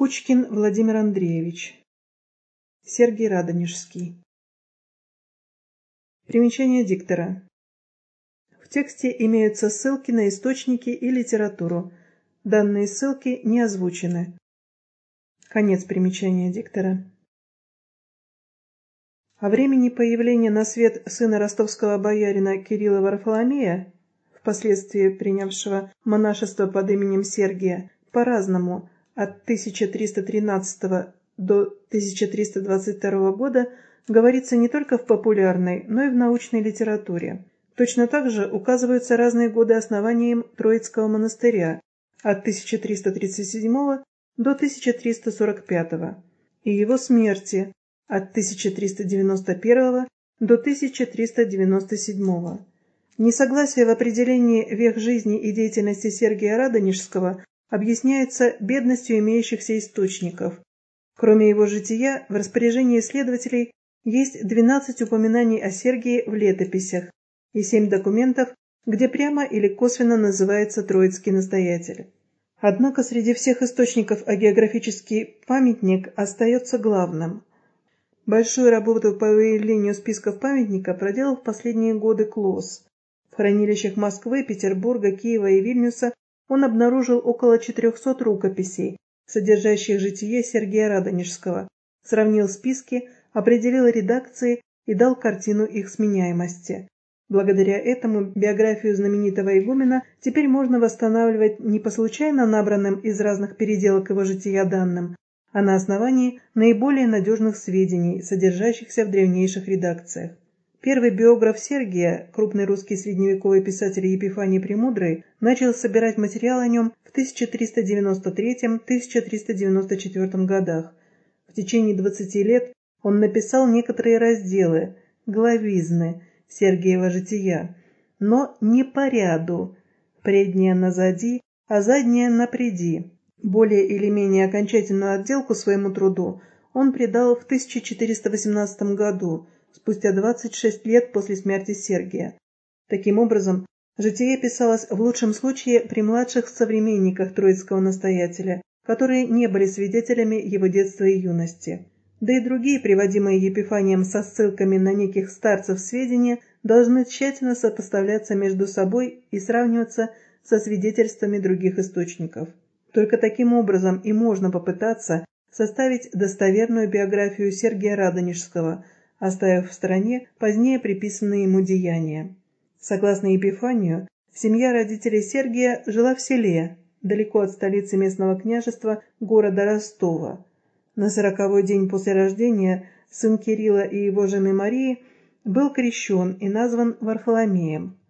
Кучкин Владимир Андреевич. Сергий Радонежский. Примечание диктора. В тексте имеются ссылки на источники и литературу. Данные ссылки не озвучены. Конец примечания диктора. О времени появления на свет сына ростовского боярина Кирилла Варфоломея, впоследствии принявшего монашество под именем Сергия, по-разному, от 1313 до 1322 года, говорится не только в популярной, но и в научной литературе. Точно так же указываются разные годы основания им Троицкого монастыря от 1337 до 1345 и его смерти от 1391 до 1397. Несогласие в определении век жизни и деятельности Сергия Радонежского объясняется бедностью имеющихся источников. Кроме его жития, в распоряжении исследователей есть 12 упоминаний о Сергии в летописях и 7 документов, где прямо или косвенно называется троицкий настоятель. Однако среди всех источников агеографический памятник остается главным. Большую работу по выявлению списков памятника проделал в последние годы Клосс. В хранилищах Москвы, Петербурга, Киева и Вильнюса он обнаружил около 400 рукописей, содержащих житие Сергия Радонежского, сравнил списки, определил редакции и дал картину их сменяемости. Благодаря этому биографию знаменитого игумена теперь можно восстанавливать не по случайно набранным из разных переделок его жития данным, а на основании наиболее надежных сведений, содержащихся в древнейших редакциях. Первый биограф Сергия, крупный русский средневековый писатель Епифаний Премудрый, начал собирать материал о нем в 1393-1394 годах. В течение 20 лет он написал некоторые разделы, главизны Сергиева жития, но не по ряду, преднее назади, а заднее напреди. Более или менее окончательную отделку своему труду он придал в 1418 году, спустя 26 лет после смерти Сергия. Таким образом, житие писалось в лучшем случае при младших современниках троицкого настоятеля, которые не были свидетелями его детства и юности. Да и другие, приводимые Епифанием со ссылками на неких старцев сведения, должны тщательно сопоставляться между собой и сравниваться со свидетельствами других источников. Только таким образом и можно попытаться составить достоверную биографию Сергия Радонежского, оставив в стороне позднее приписанные ему деяния. Согласно Епифанию, семья родителей Сергия жила в селе, далеко от столицы местного княжества, города Ростова. На 40-й день после рождения сын Кирилла и его жены Марии был крещен и назван Варфоломеем.